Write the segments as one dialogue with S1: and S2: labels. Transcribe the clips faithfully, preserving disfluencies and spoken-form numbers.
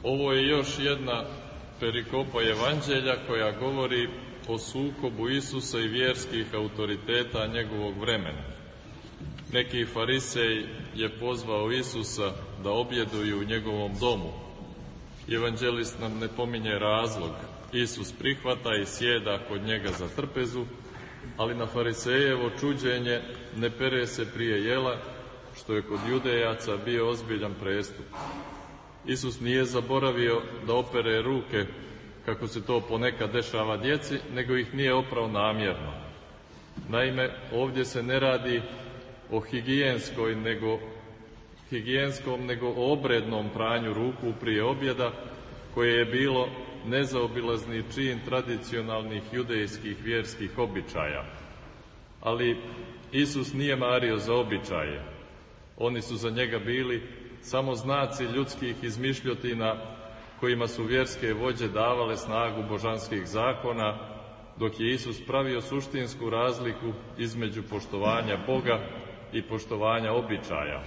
S1: Ovo je još jedna perikopa evanđelja koja govori o sukobu Isusa i vjerskih autoriteta njegovog vremena. Neki farisej je pozvao Isusa da objeduju u njegovom domu. Evanđelist nam ne pominje razlog. Isus prihvata i sjeda kod njega za trpezu, ali na farisejevo čuđenje ne pere se prije jela, što je kod Judejaca bio ozbiljan prestup. Isus nije zaboravio da opere ruke, kako se to ponekad dešava djeci, nego ih nije oprao namjerno. Naime, ovdje se ne radi o higijenskoj, nego, higijenskom, nego o obrednom pranju ruku prije objeda, koje je bilo nezaobilazni čin tradicionalnih judejskih vjerskih običaja. Ali Isus nije mario za običaje. Oni su za njega bili samo znaci ljudskih izmišljotina kojima su vjerske vođe davale snagu božanskih zakona, dok je Isus pravio suštinsku razliku između poštovanja Boga i poštovanja običaja.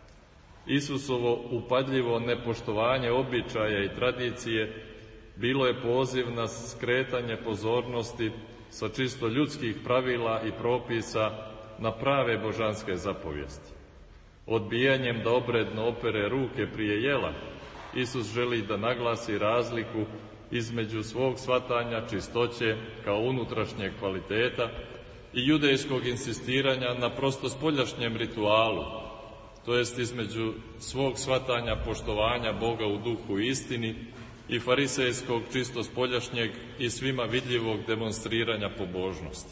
S1: Isusovo upadljivo nepoštovanje običaja i tradicije bilo je poziv na skretanje pozornosti sa čisto ljudskih pravila i propisa na prave božanske zapovijesti. Odbijanjem da obredno opere ruke prije jela, Isus želi da naglasi razliku između svog shvatanja čistoće kao unutrašnjeg kvaliteta i judejskog insistiranja na prosto spoljašnjem ritualu, to jest između svog shvatanja poštovanja Boga u duhu i istini i farisejskog čisto spoljašnjeg i svima vidljivog demonstriranja pobožnosti.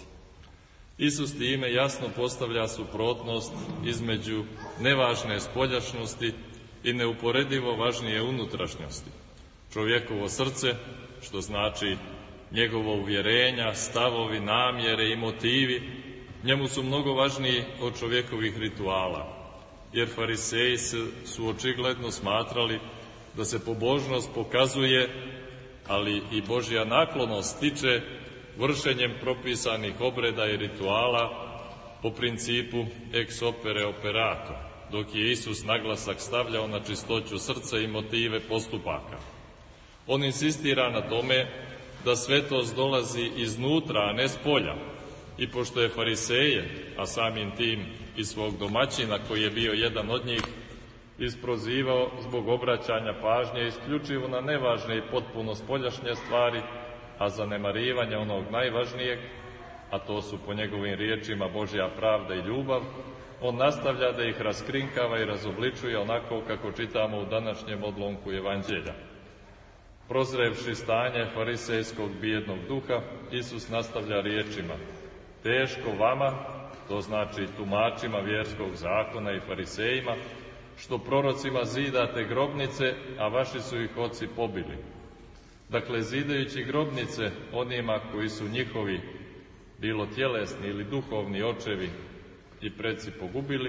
S1: Isus time jasno postavlja suprotnost između nevažne spoljašnosti i neuporedivo važnije unutrašnjosti. Čovjekovo srce, što znači njegovo uvjerenja, stavovi, namjere i motivi, njemu su mnogo važniji od čovjekovih rituala, jer fariseji su očigledno smatrali da se pobožnost pokazuje, ali i Božja naklonost stiče vršenjem propisanih obreda i rituala po principu ex opere operato, dok je Isus naglasak stavljao na čistoću srca i motive postupaka. On insistira na tome da svetost dolazi iznutra, a ne s polja, i pošto je fariseje, a samim tim i svog domaćina koji je bio jedan od njih, isprozivao zbog obraćanja pažnje isključivo na nevažne i potpuno spoljašnje stvari, a zanemarivanje onog najvažnijeg, a to su po njegovim riječima Božja pravda i ljubav, on nastavlja da ih raskrinkava i razobličuje onako kako čitamo u današnjem odlomku evanđelja. Prozrevši stanje farisejskog bijednog duha, Isus nastavlja riječima: teško vama, to znači tumačima vjerskog zakona i farisejima, što prorocima zidate grobnice, a vaši su ih oci pobili. Dakle, zidajući grobnice onima koji su njihovi, bilo tjelesni ili duhovni očevi i preci pogubili,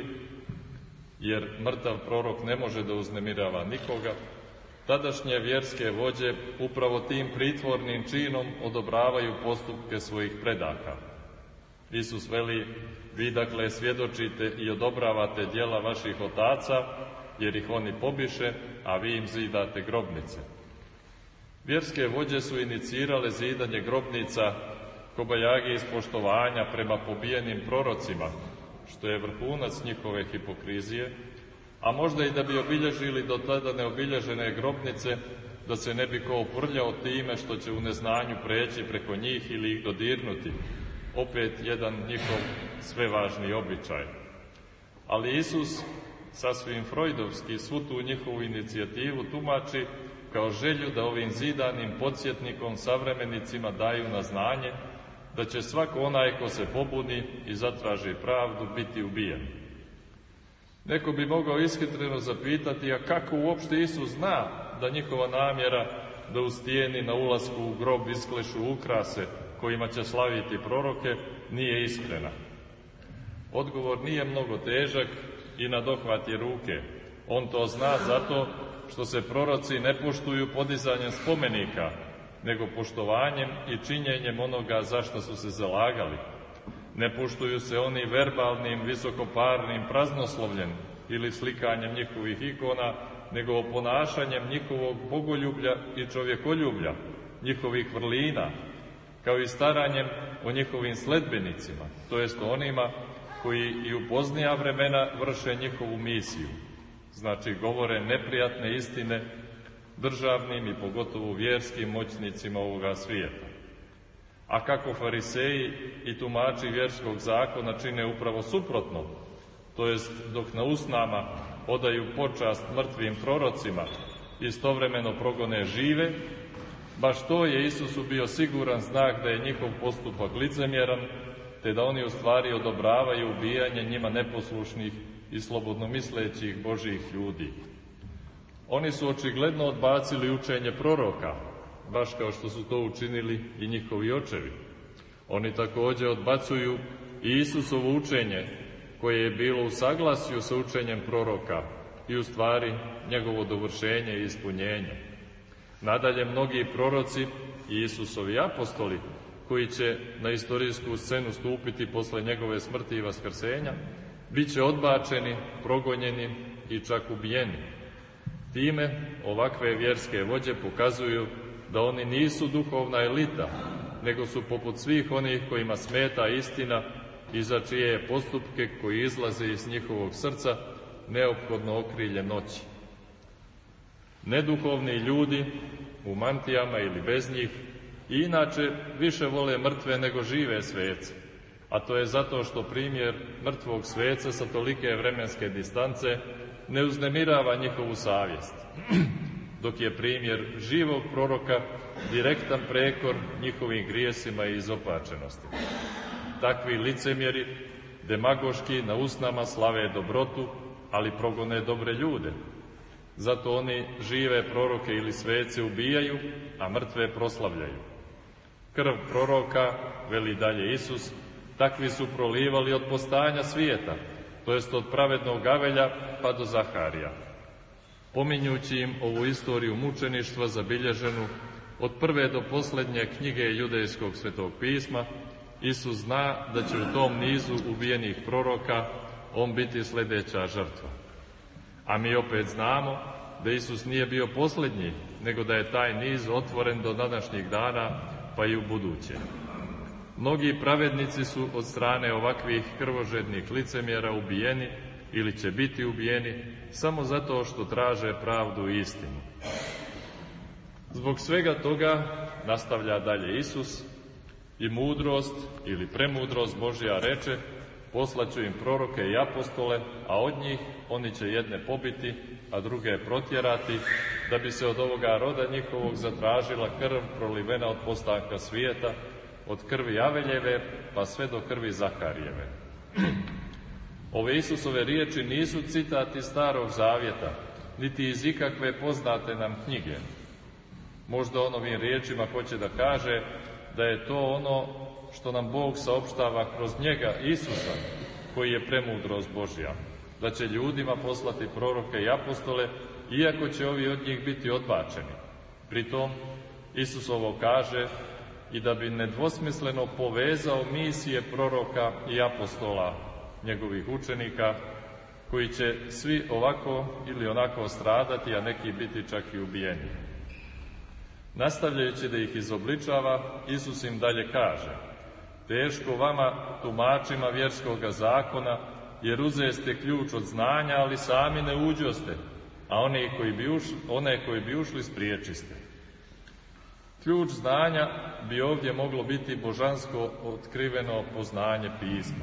S1: jer mrtav prorok ne može da uznemirava nikoga, tadašnje vjerske vođe upravo tim pritvornim činom odobravaju postupke svojih predaka. Isus veli: vi dakle svjedočite i odobravate djela vaših otaca, jer ih oni pobiše, a vi im zidate grobnice. Vjerske vođe su inicirale zidanje grobnica kobajagi iz poštovanja prema pobijenim prorocima, što je vrhunac njihove hipokrizije, a možda i da bi obilježili do tada neobilježene grobnice, da se ne bi ko oprljao time što će u neznanju preći preko njih ili ih dodirnuti. Opet jedan njihov svevažni običaj. Ali Isus sasvim freudovski svu tu njihovu inicijativu tumači kao želju da ovim zidanim podsjetnikom savremenicima daju na znanje da će svako onaj ko se pobuni i zatraži pravdu biti ubijen. Neko bi mogao ishitreno zapitati: a kako uopšte Isus zna da njihova namjera da u stijeni na ulasku u grob isklešu ukrase kojima će slaviti proroke nije iskrena? Odgovor nije mnogo težak i na dohvat je ruke. On to zna zato što se proroci ne poštuju podizanjem spomenika, nego poštovanjem i činjenjem onoga za što su se zalagali. Ne poštuju se oni verbalnim, visokoparnim praznoslovljem ili slikanjem njihovih ikona, nego ponašanjem njihovog bogoljublja i čovjekoljublja, njihovih vrlina, kao i staranjem o njihovim sledbenicima, to jest onima koji i u poznija vremena vrše njihovu misiju, znači govore neprijatne istine državnim i pogotovo vjerskim moćnicima ovoga svijeta. A kako fariseji i tumači vjerskog zakona čine upravo suprotno, to jest dok na usnama odaju počast mrtvim prorocima, istovremeno progone žive, baš to je Isusu bio siguran znak da je njihov postupak licemjeran, te da oni u stvari odobravaju ubijanje njima neposlušnih i slobodno mislećih Božjih ljudi. Oni su očigledno odbacili učenje proroka, baš kao što su to učinili i njihovi očevi. Oni također odbacuju i Isusovo učenje, koje je bilo u saglasju sa učenjem proroka i u stvari njegovo dovršenje i ispunjenje. Nadalje, mnogi proroci i Isusovi apostoli, koji će na istorijsku scenu stupiti posle njegove smrti i vaskrsenja, bit će odbačeni, progonjeni i čak ubijeni. Time ovakve vjerske vođe pokazuju da oni nisu duhovna elita, nego su poput svih onih kojima smeta istina i za čije je postupke koji izlaze iz njihovog srca neophodno okrilje noći. Neduhovni ljudi u mantijama ili bez njih i inače više vole mrtve nego žive svece, a to je zato što primjer mrtvog sveca sa tolike vremenske distance ne uznemirava njihovu savjest, dok je primjer živog proroka direktan prekor njihovim grijesima i izopačenosti. Takvi licemjeri demagoški na usnama slave dobrotu, ali progone dobre ljude. Zato oni žive proroke ili svece ubijaju, a mrtve proslavljaju. Krv proroka, veli dalje Isus, takvi su prolivali od postanja svijeta, to jest od pravednog Avelja pa do Zaharija. Pominjući im ovu istoriju mučeništva zabilježenu od prve do posljednje knjige judejskog svetog pisma, Isus zna da će u tom nizu ubijenih proroka on biti sljedeća žrtva. A mi opet znamo da Isus nije bio posljednji, nego da je taj niz otvoren do današnjih dana, pa i u buduće. Mnogi pravednici su od strane ovakvih krvožednih licemjera ubijeni ili će biti ubijeni samo zato što traže pravdu i istinu. Zbog svega toga, nastavlja dalje Isus, i mudrost ili premudrost Božja reče, poslaću im proroke i apostole, a od njih oni će jedne pobiti, a druge protjerati, da bi se od ovoga roda njihovog zatražila krv prolivena od postanka svijeta, od krvi Aveljeve pa sve do krvi Zaharijeve. Ove Isusove riječi nisu citati Starog Zavjeta, niti iz ikakve poznate nam knjige. Možda on ovim riječima hoće da kaže da je to ono što nam Bog saopštava kroz njega, Isusa, koji je premudrost Božja, da će ljudima poslati proroke i apostole, iako će ovi od njih biti odbačeni. Pritom, Isus ovo kaže i da bi nedvosmisleno povezao misije proroka i apostola, njegovih učenika, koji će svi ovako ili onako stradati, a neki biti čak i ubijeni. Nastavljajući da ih izobličava, Isus im dalje kaže: teško vama, tumačima vjerskoga zakona, jer uzeste ključ od znanja, ali sami ne uđoste, a one koji bi ušli, one koji bi ušli spriječiste. Ključ znanja bi ovdje moglo biti božansko otkriveno poznanje pisma.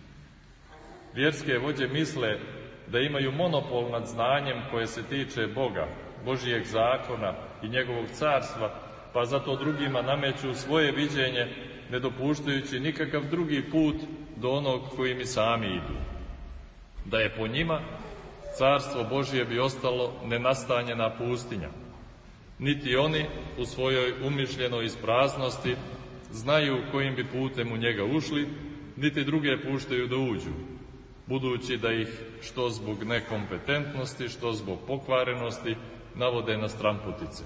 S1: Vjerske vođe misle da imaju monopol nad znanjem koje se tiče Boga, Božijeg zakona i njegovog carstva, pa zato drugima nameću svoje viđenje, ne dopuštajući nikakav drugi put do onog kojim i sami idu. Da je po njima, carstvo Božije bi ostalo nenastanjena pustinja. Niti oni u svojoj umišljenoj ispraznosti znaju kojim bi putem u njega ušli, niti druge puštaju da uđu, budući da ih što zbog nekompetentnosti, što zbog pokvarenosti navode na stranputice.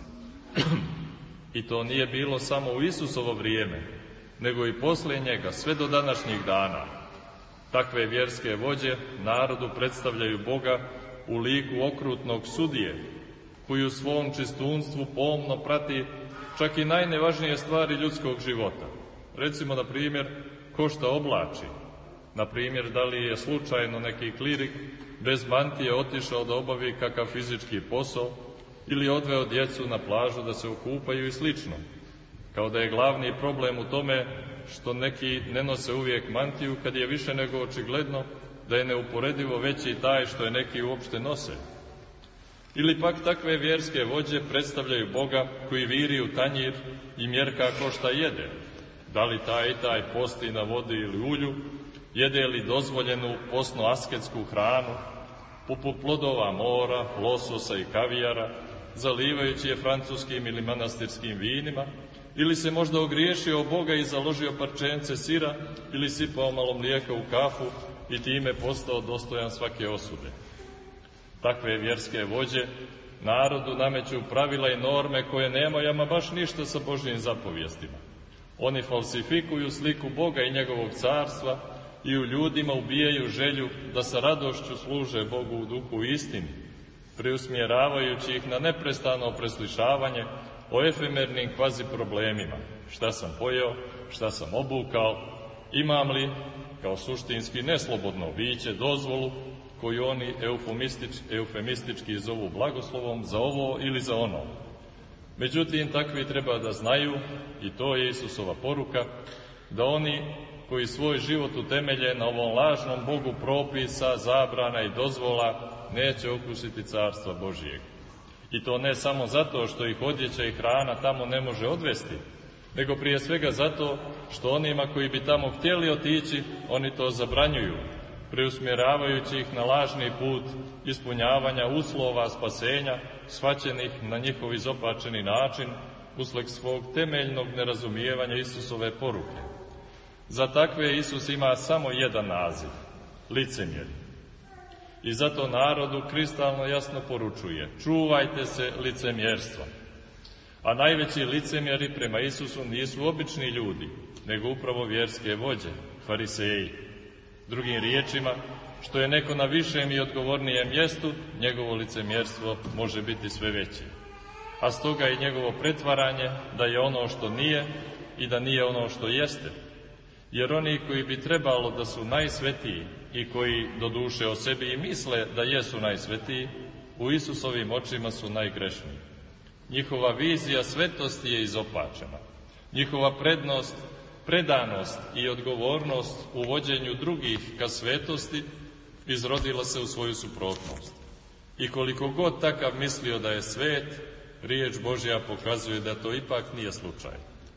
S1: I to nije bilo samo u Isusovo vrijeme, nego i poslije njega, sve do današnjih dana. Takve vjerske vođe narodu predstavljaju Boga u liku okrutnog sudije, koji u svom čistunstvu pomno prati čak i najnevažnije stvari ljudskog života. Recimo, na primjer, ko šta oblači. Na primjer, da li je slučajno neki klirik bez mantije otišao da obavi kakav fizički posao ili odveo djecu na plažu da se okupaju i slično. Kao da je glavni problem u tome što neki ne nose uvijek mantiju, kad je više nego očigledno da je neuporedivo veći taj što je neki uopšte nose. Ili pak takve vjerske vođe predstavljaju Boga koji viri u tanjir i mjerka ko šta jede. Da li taj i taj posti na vodi ili ulju, jede li dozvoljenu posno-asketsku hranu, poput plodova mora, lososa i kavijara, zalivajući je francuskim ili manastirskim vinima, ili se možda ogriješio o Boga i založio parčence sira, ili sipao malo mlijeka u kafu i time postao dostojan svake osude. Takve vjerske vođe narodu nameću pravila i norme koje nemaju ama baš ništa sa Božjim zapovjestima. Oni falsifikuju sliku Boga i njegovog carstva i u ljudima ubijaju želju da sa radošću služe Bogu u duhu i istini, preusmjeravajući ih na neprestano preslišavanje o efemernim kvazi problemima. Šta sam pojeo, šta sam obukao, imam li, kao suštinski neslobodno biće, dozvolu koju oni eufemistič, eufemistički zovu blagoslovom za ovo ili za ono. Međutim, takvi treba da znaju, i to je Isusova poruka, da oni koji svoj život utemelje na ovom lažnom Bogu propisa, zabrana i dozvola, neće okusiti carstva Božijeg. I to ne samo zato što ih odjeća i hrana tamo ne može odvesti, nego prije svega zato što onima koji bi tamo htjeli otići, oni to zabranjuju, preusmjeravajući ih na lažni put ispunjavanja uslova spasenja, shvaćenih na njihov izopačeni način, usled svog temeljnog nerazumijevanja Isusove poruke. Za takve Isus ima samo jedan naziv – licemjeri. I zato narodu kristalno jasno poručuje: čuvajte se licemjerstva. A najveći licemjeri prema Isusu nisu obični ljudi, nego upravo vjerske vođe, fariseji. Drugim riječima, što je neko na višem i odgovornijem mjestu, njegovo licemjerstvo može biti sve veće. A stoga i njegovo pretvaranje da je ono što nije i da nije ono što jeste. Jer oni koji bi trebalo da su najsvetiji i koji doduše o sebi i misle da jesu najsvetiji, u Isusovim očima su najgrešniji. Njihova vizija svetosti je izopačena. Njihova prednost, predanost i odgovornost u vođenju drugih ka svetosti izrodila se u svoju suprotnost. I koliko god takav mislio da je svet, riječ Božja pokazuje da to ipak nije slučaj.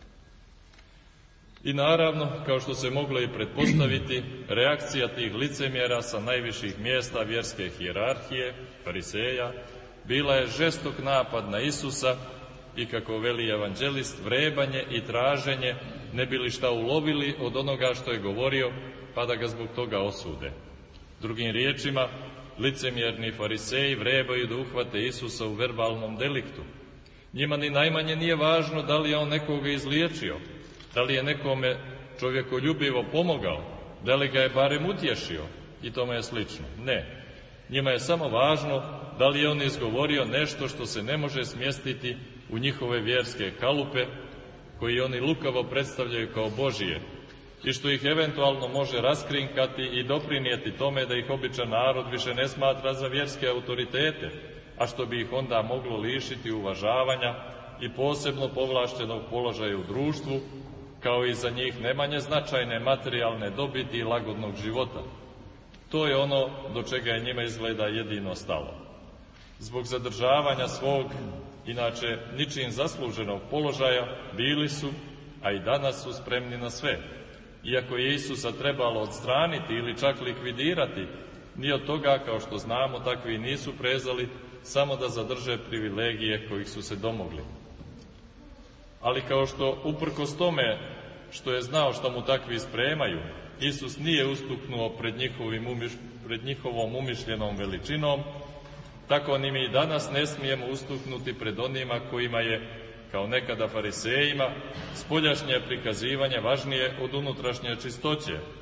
S1: I naravno, kao što se moglo i pretpostaviti, reakcija tih licemjera sa najviših mjesta vjerske hijerarhije, fariseja, bila je žestok napad na Isusa i, kako veli evanđelist, vrebanje i traženje ne bi li šta ulovili od onoga što je govorio, pa da ga zbog toga osude. Drugim riječima, licemjerni fariseji vrebaju da uhvate Isusa u verbalnom deliktu. Njima ni najmanje nije važno da li je on nekoga izliječio, da li je nekome čovjekoljubivo pomogao, da li ga je barem utješio i tome je slično. Ne, njima je samo važno da li je on izgovorio nešto što se ne može smjestiti u njihove vjerske kalupe, koji oni lukavo predstavljaju kao Božije i što ih eventualno može raskrinkati i doprinijeti tome da ih običan narod više ne smatra za vjerske autoritete, a što bi ih onda moglo lišiti uvažavanja i posebno povlaštenog položaja u društvu, kao i za njih ne manje značajne materijalne dobiti i lagodnog života. To je ono do čega je njima izgleda jedino stalo. Zbog zadržavanja svog, inače ničim zasluženog položaja, bili su, a i danas su spremni na sve. Iako je Isusa trebalo odstraniti ili čak likvidirati, ni od toga, kao što znamo, takvi nisu prezali, samo da zadrže privilegije kojih su se domogli. Ali kao što, uprkos tome što je znao što mu takvi spremaju, Isus nije ustuknuo pred, njihovim umiš, pred njihovom umišljenom veličinom, tako ni mi danas ne smijemo ustuknuti pred onima kojima je, kao nekada farisejima, spoljašnje prikazivanje važnije od unutrašnje čistoće,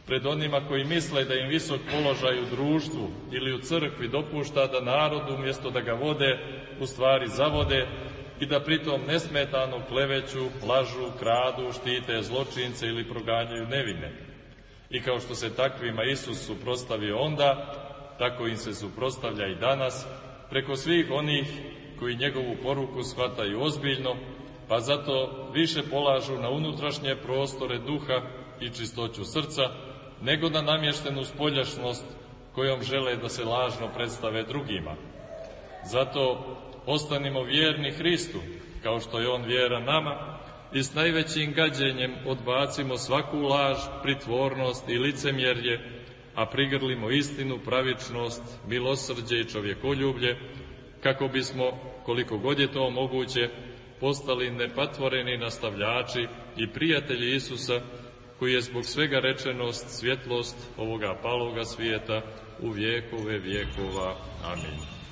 S1: pred onima koji misle da im visok položaj u društvu ili u crkvi dopušta da narodu umjesto da ga vode, u stvari zavode i da pritom nesmetano kleveću, lažu, kradu, štite zločince ili proganjaju nevine. I kao što se takvima Isus suprotstavio onda, tako im se suprotstavlja i danas, preko svih onih koji njegovu poruku shvataju ozbiljno, pa zato više polažu na unutrašnje prostore duha i čistoću srca, nego na namještenu spoljašnost kojom žele da se lažno predstave drugima. Zato ostanimo vjerni Hristu, kao što je On vjeran nama, i s najvećim gađenjem odbacimo svaku laž, pritvornost i licemjerje, a prigrlimo istinu, pravičnost, milosrđe i čovjekoljublje, kako bismo, koliko god je to moguće, postali nepatvoreni nastavljači i prijatelji Isusa, koji je zbog svega rečenost, svjetlost ovoga paloga svijeta u vjekove vjekova. Amin.